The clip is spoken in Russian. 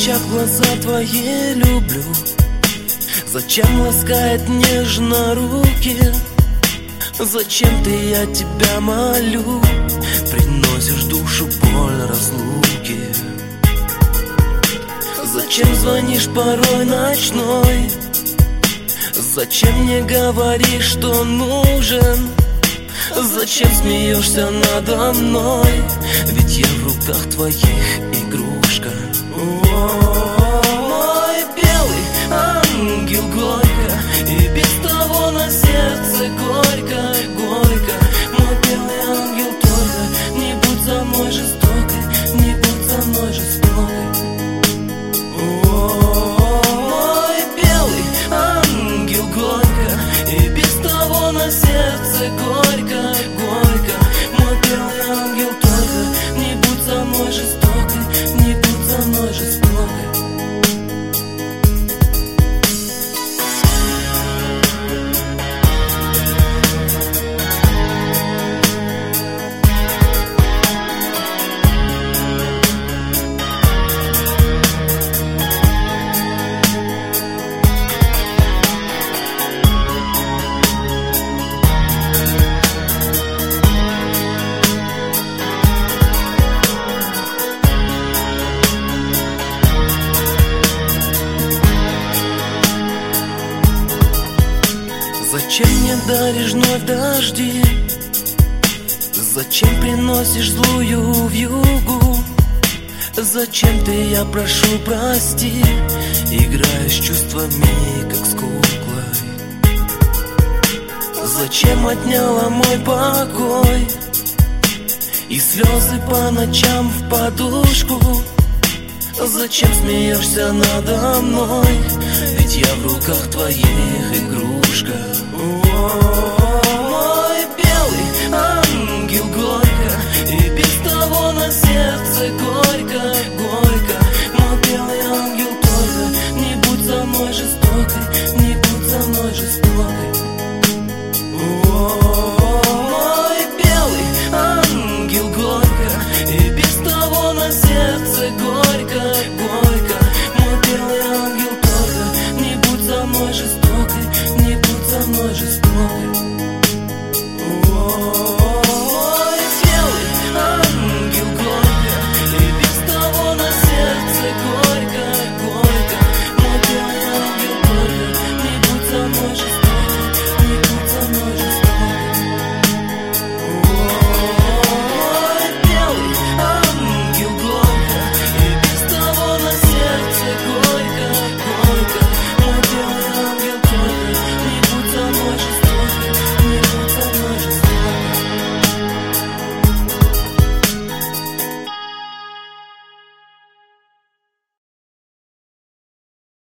очах глаза твои люблю? Зачем ласкает нежно руки? Зачем ты, я тебя молю, приносишь душу боль разлуки? Зачем звонишь порой ночной? Зачем не говоришь, что нужен? Зачем смеешься надо мной? Ведь я в руках твоих игрушка. Мой белый ангел горько, и без того на сердце горько, горько. Мой белый ангел только, не будь со мной жестокой, не будь со мной жестокой. Мой белый ангел горько, и без того на сердце горько, горько. Мой белый ангел только, не будь со мной жестокой, не будь со мной жестокой. Зачем мне даришь вновь дожди? Зачем приносишь злую вьюгу? Зачем ты, я прошу, прости? Играешь чувствами, как с куклой. Зачем отняла мой покой? И слезы по ночам в подушку. Зачем смеешься надо мной? Ведь я в руках твоих игрушка. Мой